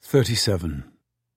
37.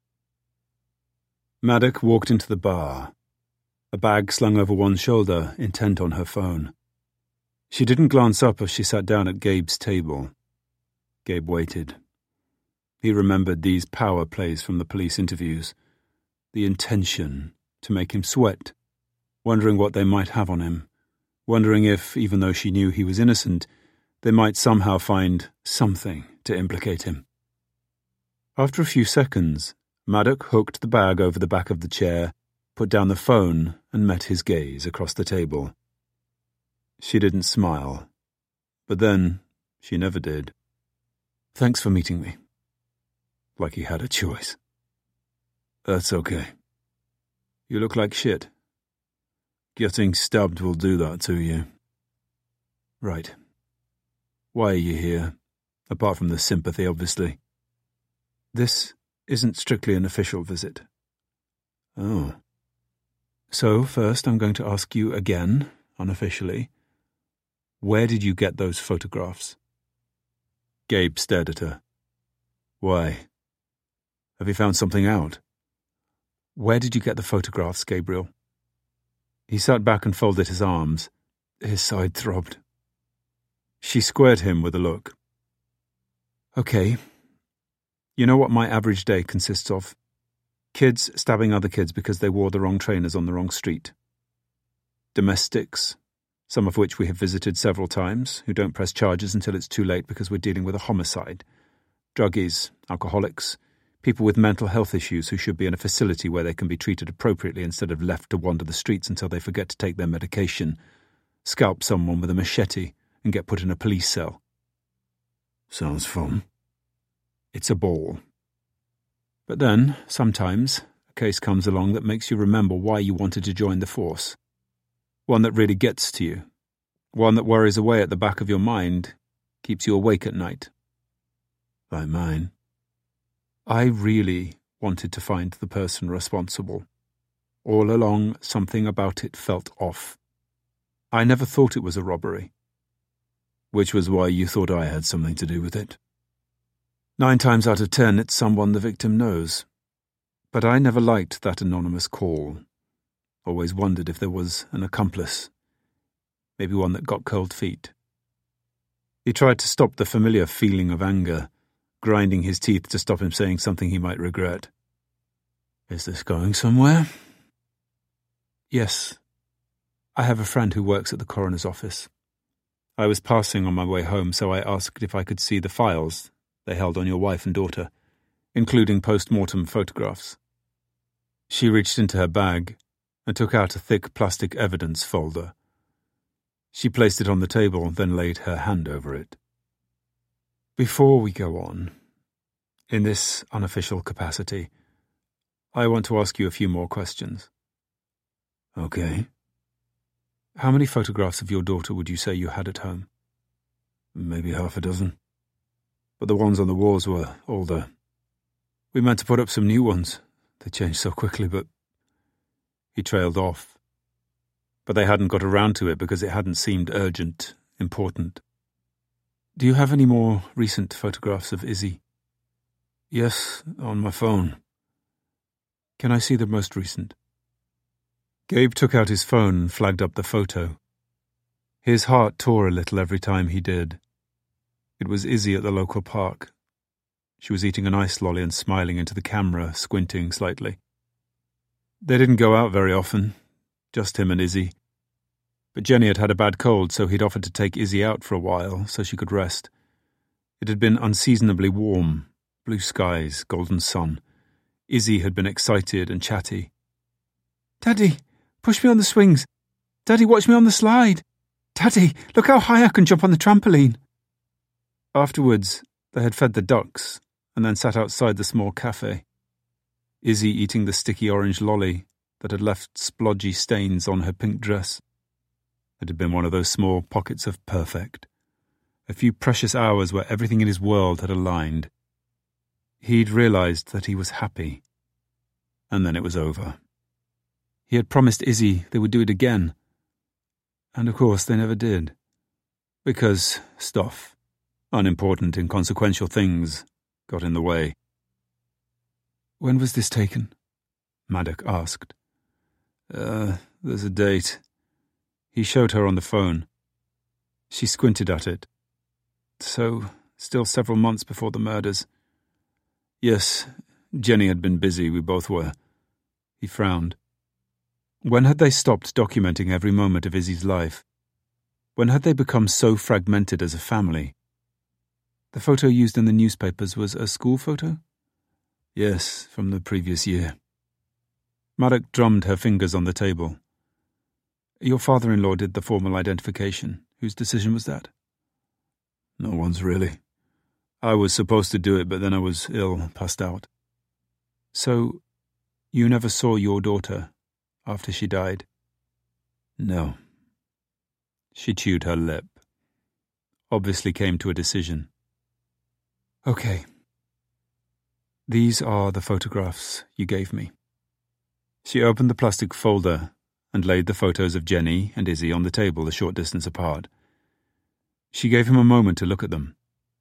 Maddock walked into the bar, a bag slung over one shoulder, intent on her phone. She didn't glance up as she sat down at Gabe's table. Gabe waited. He remembered these power plays from the police interviews, the intention to make him sweat, wondering what they might have on him, wondering if, even though she knew he was innocent, they might somehow find something to implicate him. After a few seconds, Maddock hooked the bag over the back of the chair, put down the phone, and met his gaze across the table. She didn't smile, but then she never did. "Thanks for meeting me." Like he had a choice. "That's okay. You look like shit. Getting stabbed will do that to you." "Right. Why are you here? Apart from the sympathy, obviously." "This isn't strictly an official visit." "Oh. So, first I'm going to ask you again, unofficially, where did you get those photographs?" Gabe stared at her. "Why? Have you found something out?" "Where did you get the photographs, Gabriel?" He sat back and folded his arms. His side throbbed. She squared him with a look. "Okay. You know what my average day consists of? Kids stabbing other kids because they wore the wrong trainers on the wrong street. Domestics, some of which we have visited several times, who don't press charges until it's too late because we're dealing with a homicide. Druggies, alcoholics, people with mental health issues who should be in a facility where they can be treated appropriately instead of left to wander the streets until they forget to take their medication, scalp someone with a machete, and get put in a police cell." "Sounds fun." "It's a ball. But then, sometimes, a case comes along that makes you remember why you wanted to join the force. One that really gets to you. One that worries away at the back of your mind, keeps you awake at night." "Like mine." "I really wanted to find the person responsible. All along, something about it felt off. I never thought it was a robbery." "Which was why you thought I had something to do with it?" 9 times out of 10, it's someone the victim knows. But I never liked that anonymous call. Always wondered if there was an accomplice. Maybe one that got cold feet. He tried to stop the familiar feeling of anger, grinding his teeth to stop him saying something he might regret. "Is this going somewhere?" "Yes. I have a friend who works at the coroner's office. I was passing on my way home, so I asked if I could see the files they held on your wife and daughter, including post-mortem photographs." She reached into her bag and took out a thick plastic evidence folder. She placed it on the table, then laid her hand over it. "Before we go on, in this unofficial capacity, I want to ask you a few more questions." "Okay." "How many photographs of your daughter would you say you had at home?" "Maybe half a dozen. But the ones on the walls were older. We meant to put up some new ones. They changed so quickly, but..." He trailed off. But they hadn't got around to it because it hadn't seemed urgent, important. "Do you have any more recent photographs of Izzy?" "Yes, on my phone." "Can I see the most recent?" Gabe took out his phone and flagged up the photo. His heart tore a little every time he did. It was Izzy at the local park. She was eating an ice lolly and smiling into the camera, squinting slightly. They didn't go out very often, just him and Izzy. But Jenny had had a bad cold, so he'd offered to take Izzy out for a while so she could rest. It had been unseasonably warm, blue skies, golden sun. Izzy had been excited and chatty. "Daddy, push me on the swings. Daddy, watch me on the slide. Daddy, look how high I can jump on the trampoline." Afterwards, they had fed the ducks and then sat outside the small cafe. Izzy eating the sticky orange lolly that had left splodgy stains on her pink dress. It had been one of those small pockets of perfect. A few precious hours where everything in his world had aligned. He'd realized that he was happy. And then it was over. He had promised Izzy they would do it again. And of course they never did. Because stuff, unimportant, inconsequential things, got in the way. When was this taken? Maddock asked. There's a date. He showed her on the phone. She squinted at it. So, still several months before the murders. Yes, Jenny had been busy, we both were. He frowned. When had they stopped documenting every moment of Izzy's life? When had they become so fragmented as a family? The photo used in the newspapers was a school photo? Yes, from the previous year. Maddock drummed her fingers on the table. Your father-in-law did the formal identification. Whose decision was that? No one's really. I was supposed to do it, but then I was ill, passed out. So, you never saw your daughter after she died? No. She chewed her lip. Obviously came to a decision. Okay. These are the photographs you gave me. She opened the plastic folder and laid the photos of Jenny and Izzy on the table a short distance apart. She gave him a moment to look at them.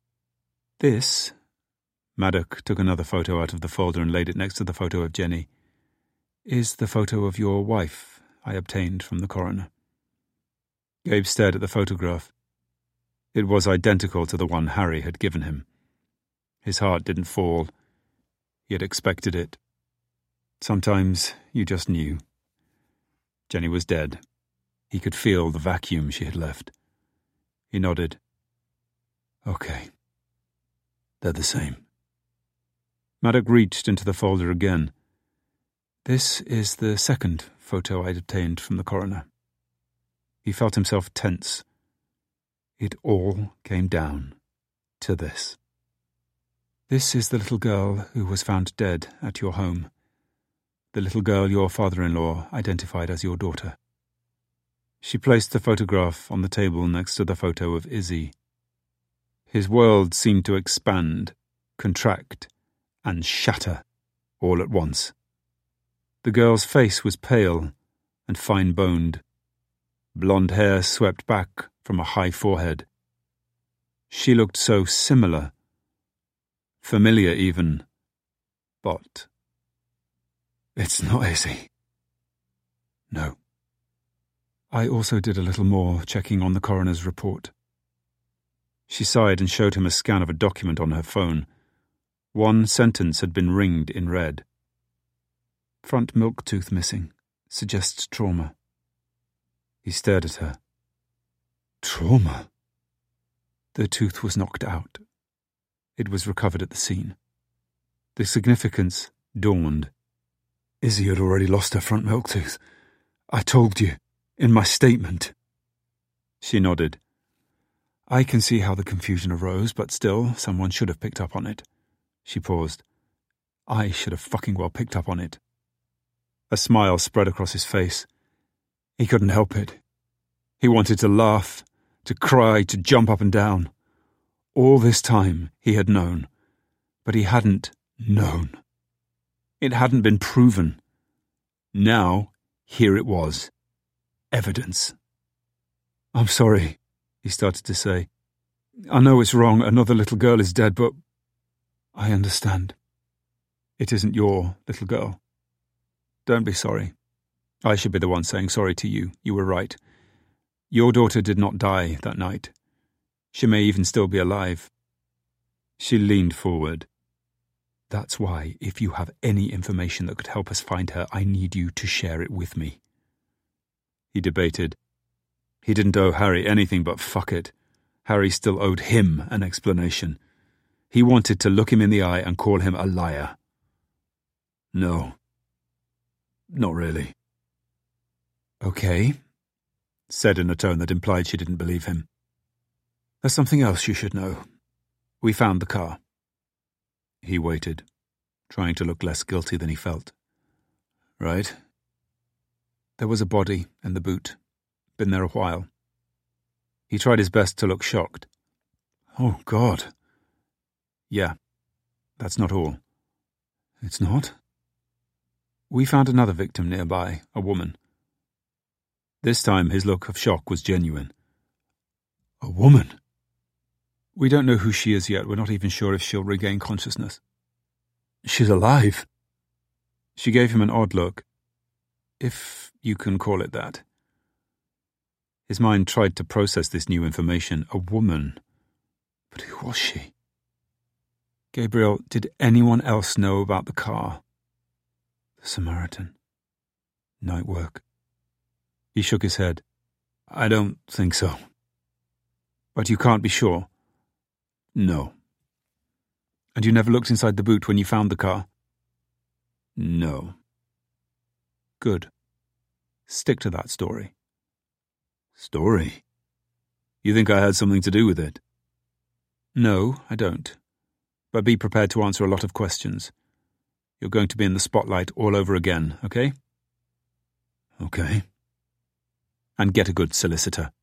This, Maddock took another photo out of the folder and laid it next to the photo of Jenny, is the photo of your wife I obtained from the coroner. Gabe stared at the photograph. It was identical to the one Harry had given him. His heart didn't fall. He had expected it. Sometimes you just knew. Jenny was dead. He could feel the vacuum she had left. He nodded. Okay. They're the same. Maddock reached into the folder again. This is the second photo I'd obtained from the coroner. He felt himself tense. It all came down to this. This is the little girl who was found dead at your home. The little girl your father-in-law identified as your daughter. She placed the photograph on the table next to the photo of Izzy. His world seemed to expand, contract, and shatter all at once. The girl's face was pale and fine-boned. Blonde hair swept back from a high forehead. She looked so similar, familiar even, but it's not Izzy. No. I also did a little more checking on the coroner's report. She sighed and showed him a scan of a document on her phone. One sentence had been ringed in red. Front milk tooth missing. Suggests trauma. He stared at her. Trauma? The tooth was knocked out. It was recovered at the scene. The significance dawned. Izzy had already lost her front milk tooth. I told you, in my statement. She nodded. I can see how the confusion arose, but still, someone should have picked up on it. She paused. I should have fucking well picked up on it. A smile spread across his face. He couldn't help it. He wanted to laugh, to cry, to jump up and down. All this time he had known, but he hadn't known. It hadn't been proven. Now, here it was. Evidence. I'm sorry, he started to say. I know it's wrong, another little girl is dead, but I understand. It isn't your little girl. Don't be sorry. I should be the one saying sorry to you. You were right. Your daughter did not die that night. She may even still be alive. She leaned forward. That's why, if you have any information that could help us find her, I need you to share it with me. He debated. He didn't owe Harry anything but fuck it. Harry still owed him an explanation. He wanted to look him in the eye and call him a liar. No. Not really. Okay, said in a tone that implied she didn't believe him. There's something else you should know. We found the car. He waited, trying to look less guilty than he felt. Right. There was a body in the boot. Been there a while. He tried his best to look shocked. Oh, God. Yeah, that's not all. It's not? We found another victim nearby, a woman. This time his look of shock was genuine. A woman? We don't know who she is yet. We're not even sure if she'll regain consciousness. She's alive? She gave him an odd look, if you can call it that. His mind tried to process this new information. A woman. But who was she? Gabriel, did anyone else know about the car? The Samaritan. Night work. He shook his head. I don't think so. But you can't be sure? No. And you never looked inside the boot when you found the car? No. Good. Stick to that story. Story? You think I had something to do with it? No, I don't. But be prepared to answer a lot of questions. You're going to be in the spotlight all over again, okay? Okay. And get a good solicitor.